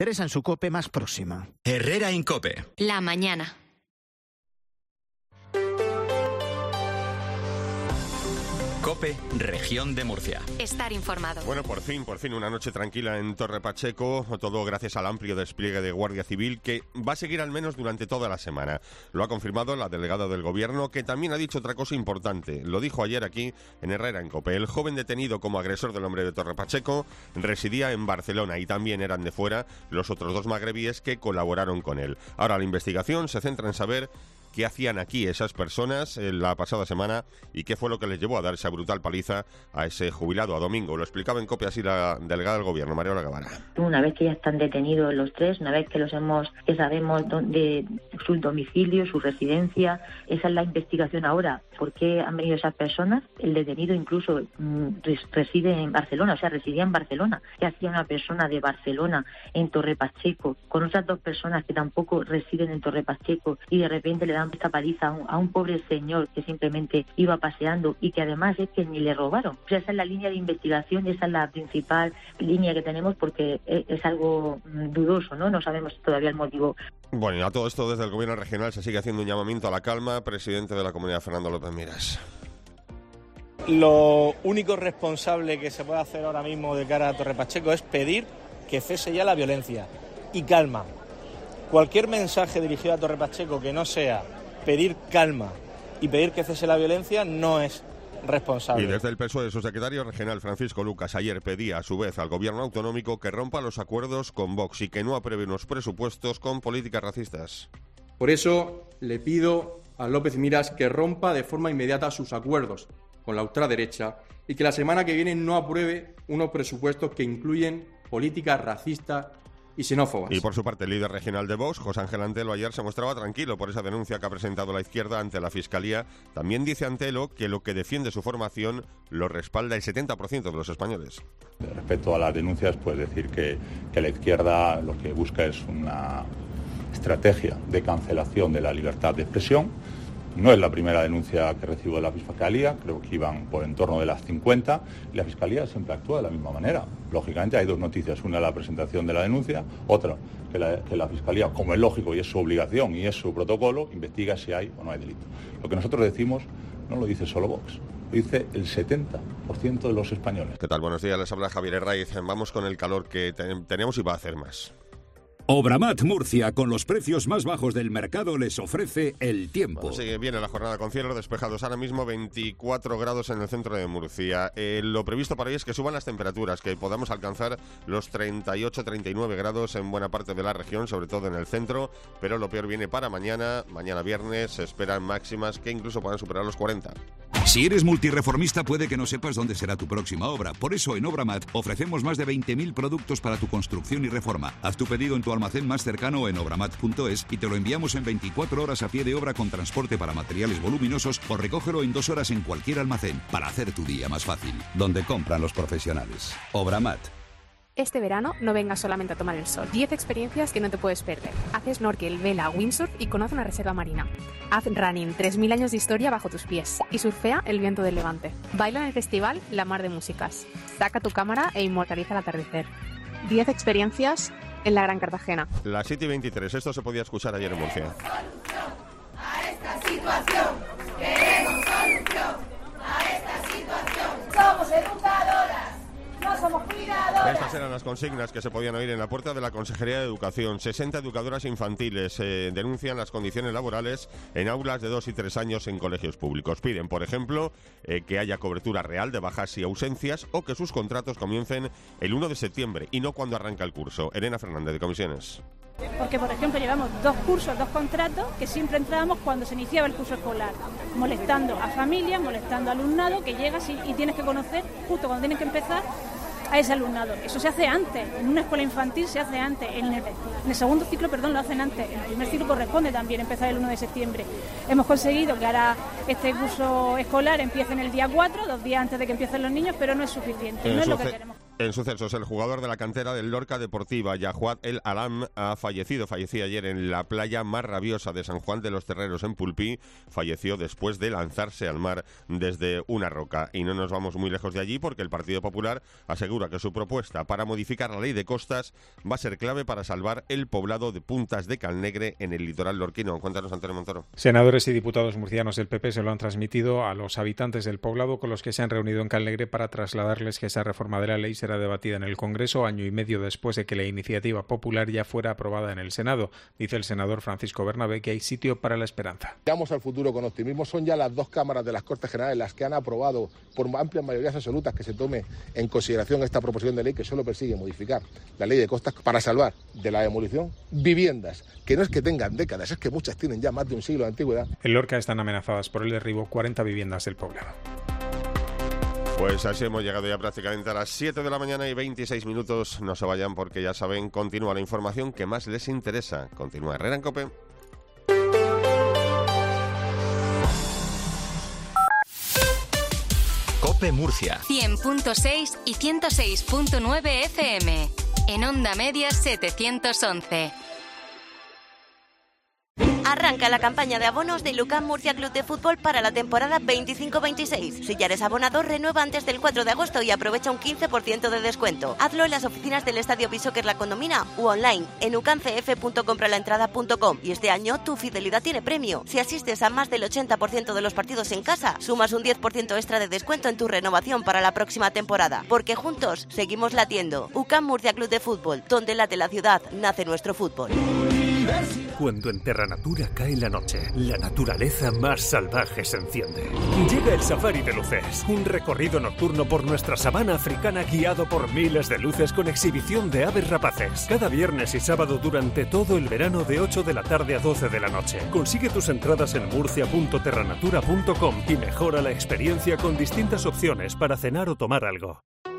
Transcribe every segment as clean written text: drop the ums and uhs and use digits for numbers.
Teresa en su COPE más próxima. Herrera en COPE. La mañana. COPE, Región de Murcia. Estar informado. Bueno, por fin, una noche tranquila en Torre Pacheco, todo gracias al amplio despliegue de Guardia Civil que va a seguir al menos durante toda la semana. Lo ha confirmado la delegada del Gobierno, que también ha dicho otra cosa importante. Lo dijo ayer aquí en Herrera en COPE. El joven detenido como agresor del hombre de Torre Pacheco residía en Barcelona y también eran de fuera los otros 2 magrebíes que colaboraron con él. Ahora la investigación se centra en saber qué hacían aquí esas personas la pasada semana y qué fue lo que les llevó a dar esa brutal paliza a ese jubilado, a Domingo. Lo explicaba en COPE así la delegada del Gobierno, Mariola Guevara. Una vez que ya están detenidos los 3, una vez que que sabemos dónde su domicilio, su residencia, esa es la investigación ahora. ¿Por qué han venido esas personas? El detenido incluso reside en Barcelona, o sea, residía en Barcelona. ¿Qué hacía una persona de Barcelona en Torre Pacheco con otras 2 personas que tampoco residen en Torre Pacheco y de repente le dan esta paliza a un pobre señor que simplemente iba paseando y que además es que ni le robaron? O sea, esa es la línea de investigación, esa es la principal línea que tenemos porque es algo dudoso, ¿no? No sabemos todavía el motivo. Bueno, y a todo esto desde el Gobierno regional se sigue haciendo un llamamiento a la calma. Presidente de la Comunidad, Fernando López Miras. Lo único responsable que se puede hacer ahora mismo de cara a Torre Pacheco es pedir que cese ya la violencia y calma. Cualquier mensaje dirigido a Torre Pacheco que no sea pedir calma y pedir que cese la violencia no es responsable. Y desde el PSOE, su secretario regional Francisco Lucas ayer pedía a su vez al Gobierno autonómico que rompa los acuerdos con Vox y que no apruebe unos presupuestos con políticas racistas. Por eso le pido a López Miras que rompa de forma inmediata sus acuerdos con la ultraderecha y que la semana que viene no apruebe unos presupuestos que incluyen políticas racistas y xenófobas. Y por su parte, el líder regional de Vox, José Ángel Antelo, ayer se mostraba tranquilo por esa denuncia que ha presentado la izquierda ante la Fiscalía. También dice Antelo que lo que defiende su formación lo respalda el 70% de los españoles. Respecto a las denuncias, pues decir que la izquierda lo que busca es una estrategia de cancelación de la libertad de expresión. No es la primera denuncia que recibo de la Fiscalía, creo que iban por en torno de las 50, y la Fiscalía siempre actúa de la misma manera. Lógicamente hay 2 noticias, una la presentación de la denuncia, otra que la Fiscalía, como es lógico y es su obligación y es su protocolo, investiga si hay o no hay delito. Lo que nosotros decimos no lo dice solo Vox, lo dice el 70% de los españoles. ¿Qué tal? Buenos días, les habla Javier Herraiz. Vamos con el calor que tenemos y va a hacer más. Obramat Murcia, con los precios más bajos del mercado, les ofrece el tiempo. Bueno, sigue bien la jornada con cielos despejados. Ahora mismo 24 grados en el centro de Murcia. Lo previsto para hoy es que suban las temperaturas, que podamos alcanzar los 38-39 grados en buena parte de la región, sobre todo en el centro, pero lo peor viene para mañana. Mañana viernes se esperan máximas que incluso puedan superar los 40. Si eres multireformista, puede que no sepas dónde será tu próxima obra. Por eso en Obramat ofrecemos más de 20.000 productos para tu construcción y reforma. Haz tu pedido en tu almacén más cercano en obramat.es y te lo enviamos en 24 horas a pie de obra con transporte para materiales voluminosos o recógelo en 2 horas en cualquier almacén para hacer tu día más fácil. Donde compran los profesionales. Obramat. Este verano no vengas solamente a tomar el sol. 10 experiencias que no te puedes perder. Haz snorkel, vela, windsurf y conoce una reserva marina. Haz running, 3.000 años de historia bajo tus pies. Y surfea el viento del levante. Baila en el festival La Mar de Músicas. Saca tu cámara e inmortaliza el atardecer. 10 experiencias en la Gran Cartagena. Las 7:23, esto se podía escuchar ayer en Murcia. A esta situación, queremos solución. A esta situación, somos educadoras. No somos cuidadoras. Estas eran las consignas que se podían oír en la puerta de la Consejería de Educación. 60 educadoras infantiles denuncian las condiciones laborales en aulas de 2 y 3 años en colegios públicos. Piden, por ejemplo, que haya cobertura real de bajas y ausencias o que sus contratos comiencen el 1 de septiembre y no cuando arranca el curso. Elena Fernández, de Comisiones. Porque, por ejemplo, llevamos 2 cursos, 2 contratos que siempre entrábamos cuando se iniciaba el curso escolar, molestando a familias, molestando a alumnado que llegas y tienes que conocer justo cuando tienes que empezar a ese alumnado. Eso se hace antes, en una escuela infantil se hace antes, en el segundo ciclo, lo hacen antes, en el primer ciclo corresponde también empezar el 1 de septiembre. Hemos conseguido que ahora este curso escolar empiece en el día 4, 2 días antes de que empiecen los niños, pero no es suficiente, no es lo que queremos. En sucesos, el jugador de la cantera del Lorca Deportiva, Yahuad El Alam, ha fallecido. Falleció ayer en la playa más rabiosa de San Juan de los Terreros, en Pulpí. Falleció después de lanzarse al mar desde una roca. Y no nos vamos muy lejos de allí, porque el Partido Popular asegura que su propuesta para modificar la ley de costas va a ser clave para salvar el poblado de Puntas de Calnegre en el litoral lorquino. Cuéntanos, Antonio Montoro. Senadores y diputados murcianos del PP se lo han transmitido a los habitantes del poblado, con los que se han reunido en Calnegre para trasladarles que esa reforma de la ley será debatida en el Congreso año y medio después de que la iniciativa popular ya fuera aprobada en el Senado. Dice el senador Francisco Bernabé que hay sitio para la esperanza. Miramos al futuro con optimismo. Son ya las dos cámaras de las Cortes Generales las que han aprobado por amplias mayorías absolutas que se tome en consideración esta proposición de ley que solo persigue modificar la ley de costas para salvar de la demolición viviendas que no es que tengan décadas, es que muchas tienen ya más de un siglo de antigüedad. En Lorca están amenazadas por el derribo 40 viviendas del poblado. Pues así hemos llegado ya prácticamente a las 7 de la mañana y 26 minutos. No se vayan porque ya saben, continúa la información que más les interesa. Continúa Herrera en COPE. COPE Murcia 100.6 y 106.9 FM. En onda media 711. Arranca la campaña de abonos de Ucam Murcia Club de Fútbol para la temporada 25-26. Si ya eres abonador, renueva antes del 4 de agosto y aprovecha un 15% de descuento. Hazlo en las oficinas del Estadio Bishoker La Condomina o online en ucamcf.compralaentrada.com. Y este año tu fidelidad tiene premio. Si asistes a más del 80% de los partidos en casa, sumas un 10% extra de descuento en tu renovación para la próxima temporada. Porque juntos seguimos latiendo. Ucam Murcia Club de Fútbol, donde late la ciudad, nace nuestro fútbol. Cuando en Terra Natura cae la noche, la naturaleza más salvaje se enciende. Llega el Safari de Luces, un recorrido nocturno por nuestra sabana africana guiado por miles de luces con exhibición de aves rapaces. Cada viernes y sábado durante todo el verano de 8 de la tarde a 12 de la noche. Consigue tus entradas en murcia.terranatura.com y mejora la experiencia con distintas opciones para cenar o tomar algo.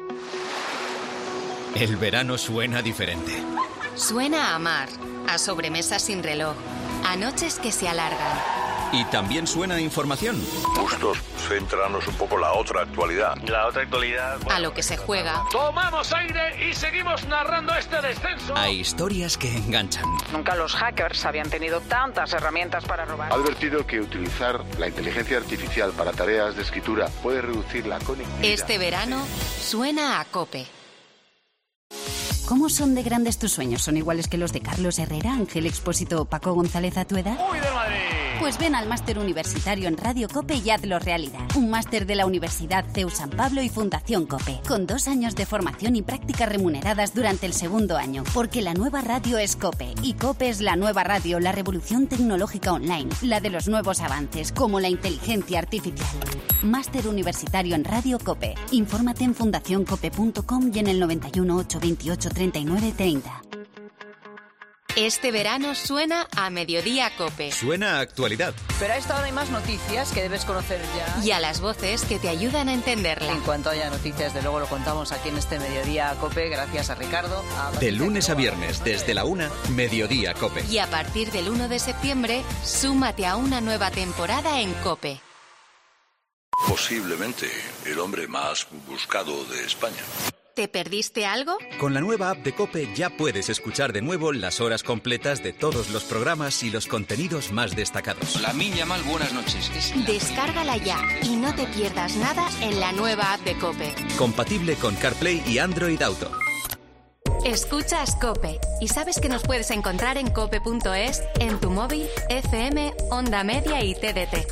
El verano suena diferente. Suena a mar, a sobremesas sin reloj, a noches que se alargan. Y también suena a información. Bustos, centrarnos un poco la otra actualidad. La otra actualidad... A lo que se juega. Tomamos aire y seguimos narrando este descenso. A historias que enganchan. Nunca los hackers habían tenido tantas herramientas para robar. Ha advertido que utilizar la inteligencia artificial para tareas de escritura puede reducir la conectividad. Este verano suena a COPE. ¿Cómo son de grandes tus sueños? ¿Son iguales que los de Carlos Herrera, Ángel Expósito o Paco González a tu edad? ¡Uy, de Madrid! Pues ven al máster universitario en Radio COPE y hazlo realidad. Un máster de la Universidad CEU San Pablo y Fundación COPE, con 2 años de formación y prácticas remuneradas durante el segundo año. Porque la nueva radio es COPE, y COPE es la nueva radio, la revolución tecnológica online, la de los nuevos avances, como la inteligencia artificial. Máster universitario en Radio COPE. Infórmate en fundacioncope.com y en el 91 828 39 30. Este verano suena a Mediodía COPE. Suena a actualidad. Pero a esta hora hay más noticias que debes conocer ya. Y a las voces que te ayudan a entenderla. En cuanto haya noticias, de luego lo contamos aquí en este Mediodía COPE, gracias a Ricardo. De lunes a viernes, desde la 1, Mediodía COPE. Y a partir del 1 de septiembre, súmate a una nueva temporada en COPE. Posiblemente el hombre más buscado de España. ¿Te perdiste algo? Con la nueva app de COPE ya puedes escuchar de nuevo las horas completas de todos los programas y los contenidos más destacados. La Minya Mal, buenas noches. Descárgala ya y no te pierdas nada en la nueva app de COPE. Compatible con CarPlay y Android Auto. Escuchas COPE y sabes que nos puedes encontrar en cope.es, en tu móvil, FM, Onda Media y TDT.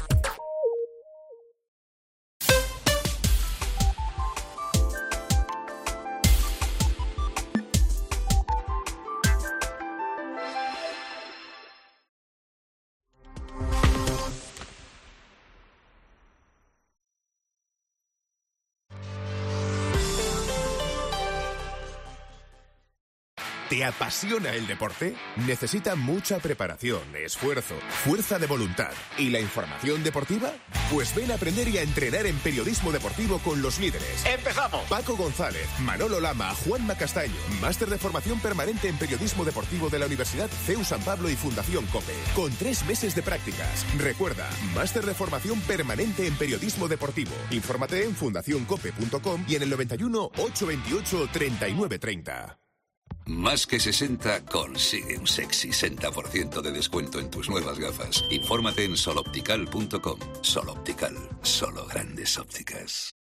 ¿Te apasiona el deporte? Necesita mucha preparación, esfuerzo, fuerza de voluntad. ¿Y la información deportiva? Pues ven a aprender y a entrenar en periodismo deportivo con los líderes. ¡Empezamos! Paco González, Manolo Lama, Juanma Castaño. Máster de formación permanente en periodismo deportivo de la Universidad CEU San Pablo y Fundación COPE. Con 3 meses de prácticas. Recuerda, máster de formación permanente en periodismo deportivo. Infórmate en fundacioncope.com y en el 91 828 3930. Más que 60 consigue un sexy 60% de descuento en tus nuevas gafas. Infórmate en soloptical.com. Soloptical, solo grandes ópticas.